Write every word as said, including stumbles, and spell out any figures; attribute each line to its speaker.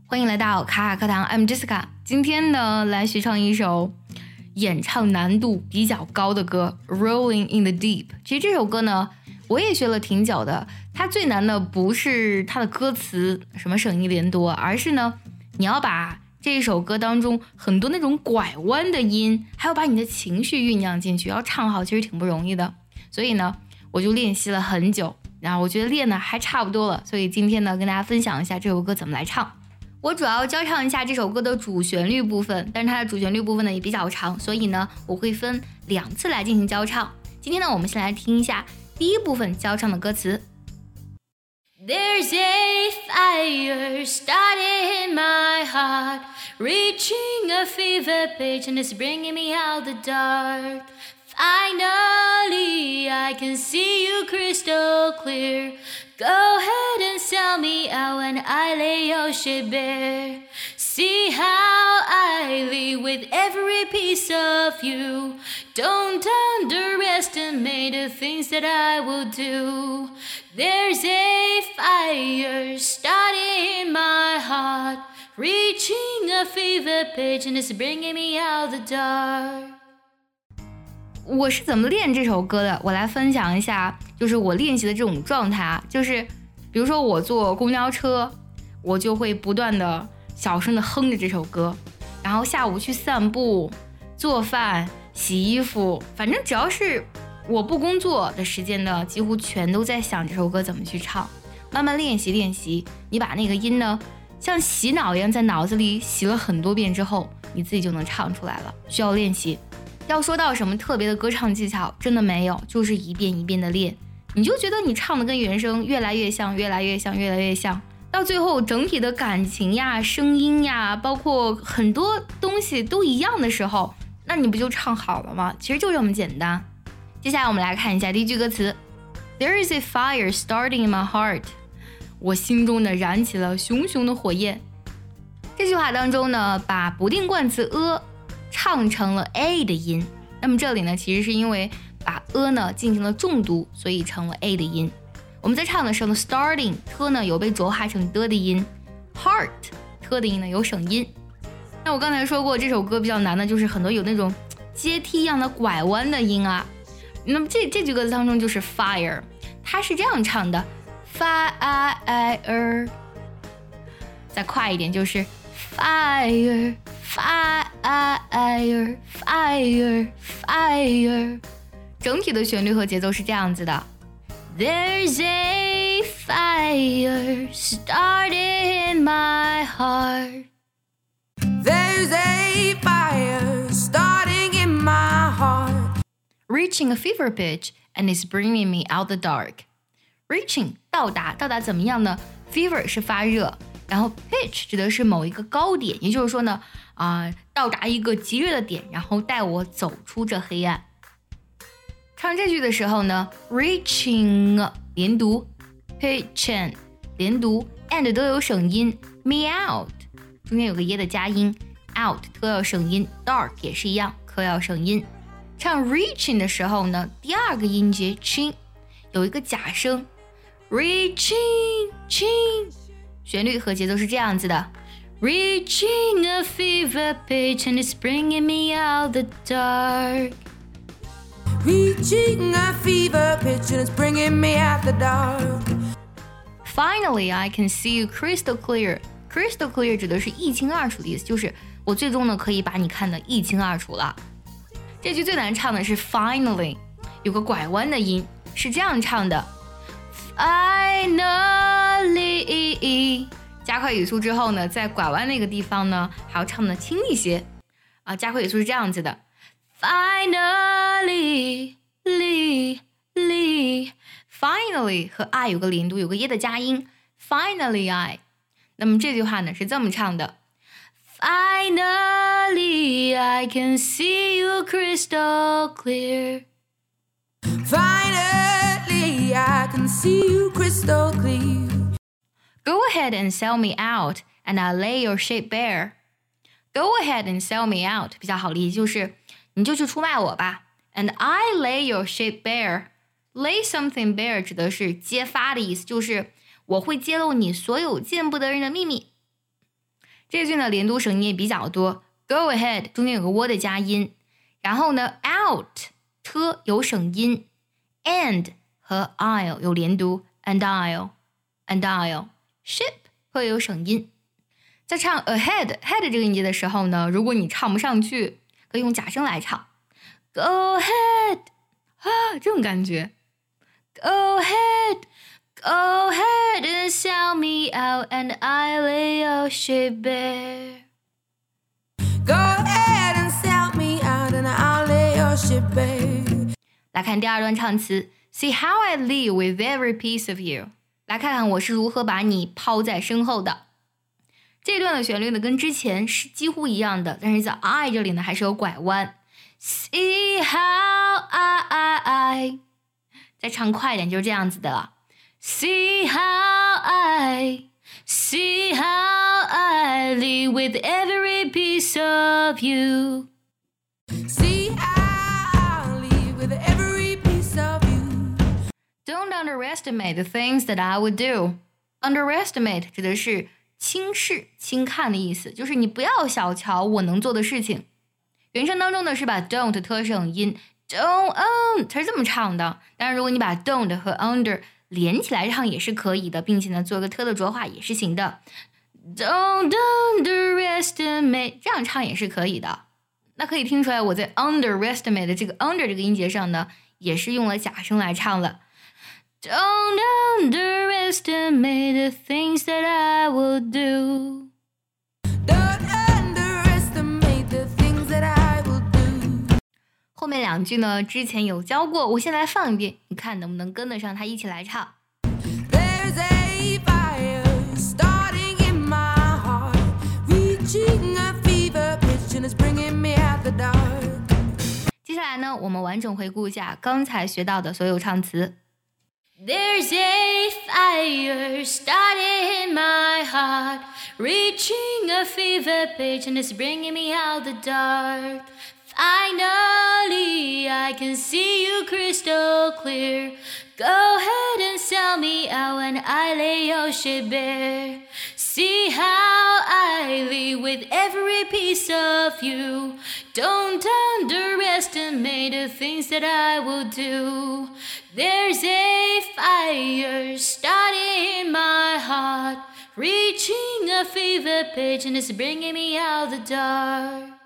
Speaker 1: 欢迎来到卡卡课堂 I'm Jessica。 今天呢来学唱一首演唱难度比较高的歌 Rolling in the Deep。 其实这首歌呢我也学了挺久的，它最难的不是它的歌词什么省一连多，而是呢你要把这一首歌当中很多那种拐弯的音，还有把你的情绪酝酿进去，要唱好其实挺不容易的。所以呢我就练习了很久，然后我觉得练的还差不多了，所以今天呢跟大家分享一下这首歌怎么来唱。我主要教唱一下这首歌的主旋律部分，但是它的主旋律部分呢也比较长，所以呢我会分两次来进行教唱。今天呢我们先来听一下第一部分教唱的歌词。
Speaker 2: There's a fire starting in my heart, reaching a fever pitch and it's bringing me out the dark. Finally I can see you crystal clear. Go ahead and sell me out when I lay your shit bare. See how I leave with every piece of you. Don't underestimate the things that I will do. There's a fire starting in my heart, reaching a fever pitch and it's bringing me out the dark.
Speaker 1: 我是怎么练这首歌的，我来分享一下，就是我练习的这种状态啊，就是比如说我坐公交车，我就会不断的小声的哼着这首歌，然后下午去散步、做饭、洗衣服，反正只要是我不工作的时间呢，几乎全都在想这首歌怎么去唱。慢慢练习练习，你把那个音呢像洗脑一样在脑子里洗了很多遍之后，你自己就能唱出来了，需要练习。要说到什么特别的歌唱技巧，真的没有，就是一遍一遍的练，你就觉得你唱的跟原声越来越像，越来越像，越来越像，到最后整体的感情呀、声音呀，包括很多东西都一样的时候，那你不就唱好了吗？其实就这么简单。接下来我们来看一下第一句歌词。 There is a fire starting in my heart， 我心中呢燃起了熊熊的火焰。这句话当中呢，把不定冠词 a唱成了 a 的音，那么这里呢其实是因为把 a 呢进行了重读，所以成了 a 的音。我们在唱的时候呢 starting t 呢有被浊化成的的音， heart t 的音呢有省音。那我刚才说过这首歌比较难的就是很多有那种阶梯一样的拐弯的音啊。那么这这句歌词当中就是 fire， 它是这样唱的 fire， 再快一点就是 fire fire fire fire， 整体的旋律和节奏是这样子的。 There's a fire starting in my heart.
Speaker 3: There's a fire starting in my heart,
Speaker 1: reaching a fever pitch and it's bringing me out the dark. Reaching 到达，到达怎么样呢？ Fever 是发热，然后 pitch 指的是某一个高点，也就是说呢啊、呃，到达一个极热的点，然后带我走出这黑暗。唱这句的时候呢 reaching 连读， pitching 连读， and 都有省音， me out 中间有个耶的加音， out 都要省音， dark 也是一样，科要省音。唱 reaching 的时候呢，第二个音节 chin 有一个假声 reaching chin， 旋律和节奏是这样子的。
Speaker 2: Reaching a fever pitch and it's bringing me out the dark.
Speaker 3: reaching a fever pitch and it's bringing me out the dark.
Speaker 1: Finally I can see you crystal clear. Crystal clear 指的是一清二楚的意思，就是我最终呢可以把你看得一清二楚了。这句最难唱的是 finally， 有个拐弯的音，是这样唱的 finally， 加快语速之后呢，在拐弯那个地方呢还要唱的轻一些啊，加快语速是这样子的 finally li li finally 和 I 有个连读，有个耶的加音 finally I。 那么这句话呢是这么唱的
Speaker 2: Finally I can see you crystal clear.
Speaker 3: Finally I can see you crystal clear.
Speaker 1: Go ahead and sell me out and I'll lay your shit bare. Go ahead and sell me out 比较好理解，就是你就去出卖我吧， and I lay your shit bare. Lay something bare 指的是揭发的意思，就是我会揭露你所有见不得人的秘密。 这句呢连读省音也比较多 ，go ahead 中间有个 w 的加音，然后呢 out t 有省音 ，and 和 I'll 有连读 ，and I'll and I'll ship 会有省音。在唱 ahead head 这个音节的时候呢，如果你唱不上去，可以用假声来唱 ，go ahead 啊，这种感觉 ，go ahead。Go ahead and sell me out and I lay your ship bare.
Speaker 3: Go ahead and sell me out and I'll lay your ship bare.
Speaker 1: 来看第二段唱词 See how I leave with every piece of you. 来看看我是如何把你抛在身后的。这段的旋律呢跟之前是几乎一样的，但是在 I 这里呢还是有拐弯。See how I, I, I 再唱快一点就是这样子的了。See how I, see how I live with every piece of you.
Speaker 3: See how I live with every piece of you.
Speaker 1: Don't underestimate the things that I would do. Underestimate 指的是轻视、轻看的意思，就是你不要小瞧我能做的事情。原声当中呢是把 don't 特省音 don't own 它是这么唱的，当然如果你把 don't 和 under连起来唱也是可以的，并且呢做个特的浊化也是行的。Don't underestimate 这样唱也是可以的。那可以听出来我在 underestimate 的这个 under 这个音节上呢，也是用了假声来唱了。Don't underestimate the things that I will do.
Speaker 3: Don't underestimate the things that I will do.
Speaker 1: 后面两句呢之前有教过，我先来放一遍，你看能不能跟得上它一起来唱。
Speaker 3: There's a fire starting in my heart, reaching a fever pitch and it's bringing me out the dark.
Speaker 1: 接下来呢我们完整回顾一下刚才学到的所有唱词。
Speaker 2: There's a fire starting in my heart, reaching a fever pitch and it's bringing me out the dark. Finally, I can see you crystal clear. Go ahead and sell me out and I lay your ship bare. See how I live with every piece of you. Don't underestimate the things that I will do. There's a fire starting in my heart, reaching a fever pitch and it's bringing me out the dark.